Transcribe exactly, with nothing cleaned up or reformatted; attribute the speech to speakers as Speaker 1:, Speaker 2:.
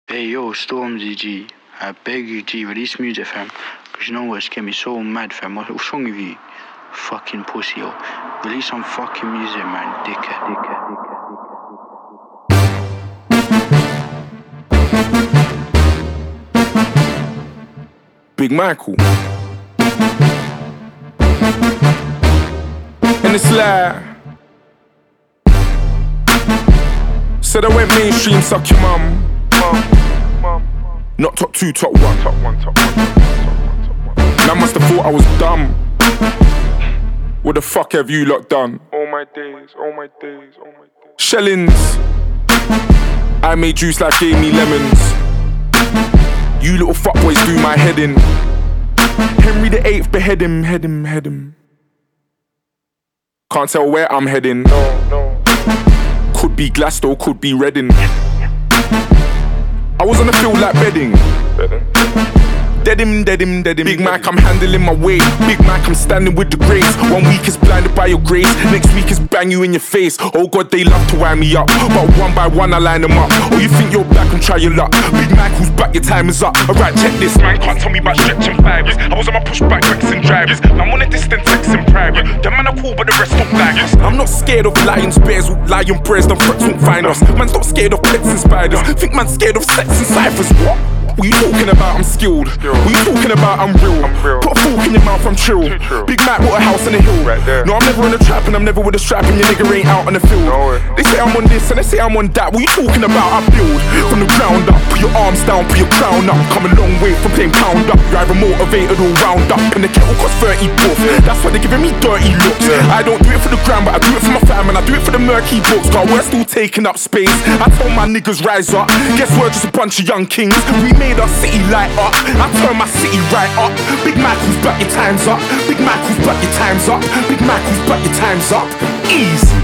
Speaker 1: Hey yo, Stormzy G, I beg you G, release music fam. Cause you know what, it's getting me so mad fam. What- What's wrong with you? Fucking pussy yo. Release some fucking music man, dickhead, dickhead, dickhead.
Speaker 2: Big Michael. And it's like, said I went mainstream, suck your mum. Not top two, top one. Top one, top one, top one, top one. Man must have thought I was dumb. What the fuck have you lot done?
Speaker 3: All my days, all my days, all my days.
Speaker 2: Shellings. I made juice like gave me lemons. You little fuckboys do my head in. Henry the Eighth, behead him, head him, head him. Can't tell where I'm heading.
Speaker 3: No, no.
Speaker 2: Could be Glasgow, could be Reading. I was on the field like bedding. Dead him, dead him, dead him. Big Mac, I'm handling my weight. Big Mac, I'm standing with the grace. One week is blinded by your grace. Next week is bang you in your face. Oh God, they love to wind me up, but one by one I line them up. Oh, you think you're back and try your luck? Big Mac, who's back? Your time is up. Alright, check this.
Speaker 3: Man can't tell me about stretching fibers. I was on my pushback, Rexing drivers. I'm on a distant text in private. The man are cool, but the rest don't like us.
Speaker 2: I'm not scared of lions, bears, lion prayers. Them threats won't find us. Man's not scared of pets and spiders. Think man's scared of sex and ciphers. What? What you talking about? I'm skilled. What you talking about? I'm real.
Speaker 3: I'm real.
Speaker 2: Put a fork in your mouth, I'm chill.
Speaker 3: True.
Speaker 2: Big Mac bought a house on the hill.
Speaker 3: Right there.
Speaker 2: No, I'm never in a trap and I'm never with a strap and your nigga ain't out on the field.
Speaker 3: No way.
Speaker 2: They say I'm on this and they say I'm on that. What you talking about? I build from the ground up. Put your arms down, put your crown up. Come a long way from playing pound up. Driver motivated all round up. And the kettle cost thirty bucks. That's why they giving me dirty looks.
Speaker 3: Yeah.
Speaker 2: I don't do it for the gram, but I do it for my fam and I do it for the murky books. Cause we're still taking up space. I told my niggas rise up. Guess we're just a bunch of young kings. We made our city light up. I turn my city right up. Big Michael's back, your time's up. Big Michael's back, your time's up. Big Michael's back, your time's up. Ease.